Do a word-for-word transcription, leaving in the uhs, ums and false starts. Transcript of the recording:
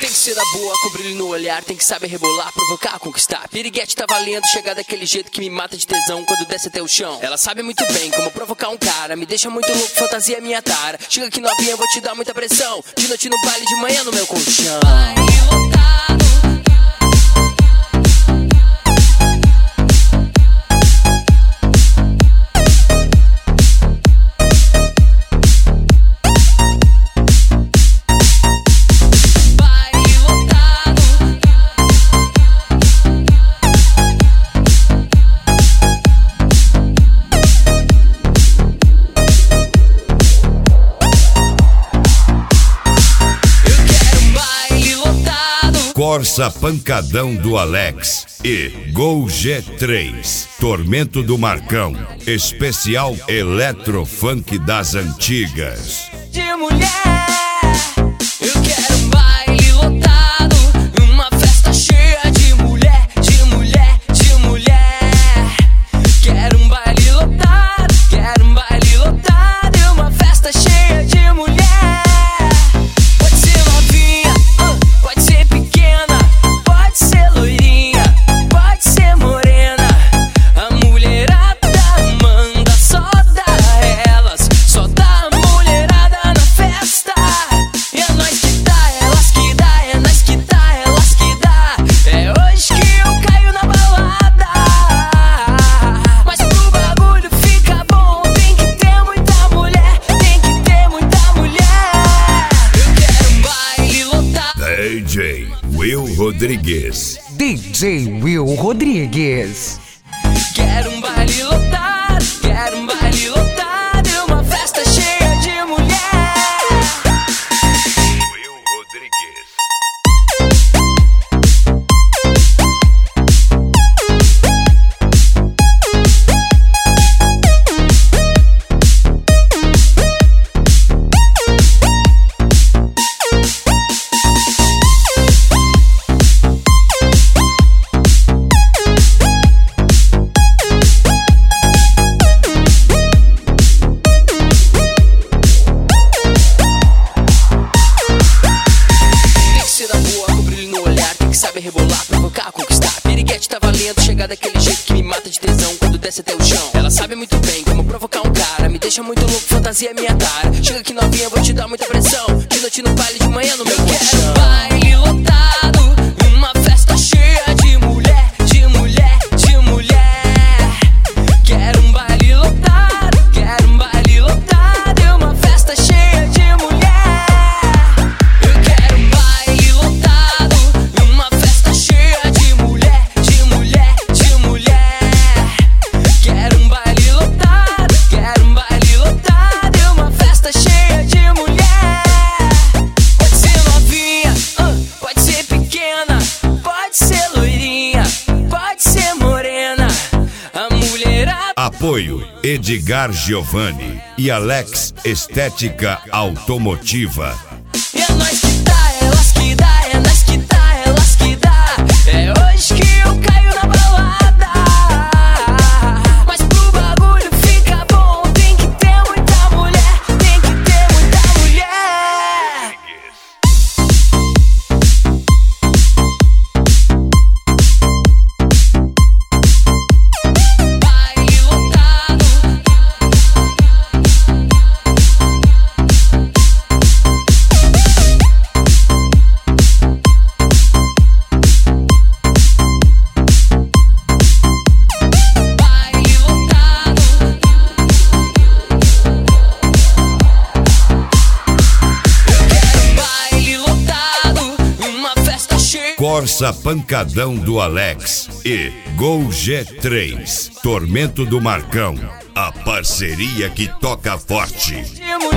Tem que ser da boa, com brilho no olhar, tem que saber rebolar, provocar, conquistar. Piriguete tá valendo, chegar daquele jeito que me mata de tesão quando desce até o chão. Ela sabe muito bem como provocar um cara, me deixa muito louco, fantasia minha tara. Chega aqui novinha, vou te dar muita pressão, de noite no baile, de manhã no meu colchão. Baile lotado. Corsa Pancadão do Alex e Gol G três, Tormento do Marcão, especial Eletrofunk das Antigas. De mulher, eu quero um baile lotado, uma festa cheia de mulher, de mulher, de mulher. Quero um baile lotado, quero um baile lotado e uma festa cheia de mulher. Pode ser novinha, uh, pode ser pequena, pode ser loirinha, pode ser morena. A mulherada manda, só dá elas, só dá a mulherada na festa. E é nós que dá, elas que dá, é nós que dá, elas que dá. É hoje que eu caio na balada. Mas pro bagulho fica bom, tem que ter muita mulher, tem que ter muita mulher. Eu quero um baile lotado. D J Will Rodrigues. D J Will Rodrigues. Quero um baile lotado, quero um baile lotado e uma festa cheia de mulher. Will Rodrigues. Tem que ser da boa, com brilho no olhar, tem que saber rebolar, provocar, conquistar. Piriguete tá valendo, chegar daquele jeito que me mata de tesão quando desce até o chão. Ela sabe muito bem como provocar um cara, me deixa muito louco, fantasia minha tara. Chega aqui novinha, vou te dar muita pressão, de noite no baile, de manhã no meu colchão. Baile lotado, uma festa cheia de mulher, de mulher, de mulher. Quero um baile lotado, quero um baile lotado e uma festa cheia de mulher. Eu quero um baile lotado, uma festa cheia de mulher, de mulher, de mulher. Quero um baile lotado, quero um baile lotado e uma festa cheia de mulher. Pode ser novinha, uh, pode ser pequena, pode ser loirinha, pode ser morena. A mulherada. Apoio Edgar Giovanni e Alex Estética Automotiva. E é nós que dá, elas que dá, é nós que dá, elas que dá. É hoje que eu caio na balada. Mas pro bagulho fica bom, tem que ter muita mulher, tem que ter muita mulher. Baile lotado. Baile lotado. Eu quero um baile lotado, uma festa cheia. Corsa Pancadão do Alex e Gol G três, Tormento do Marcão, a parceria que toca forte. De mulher.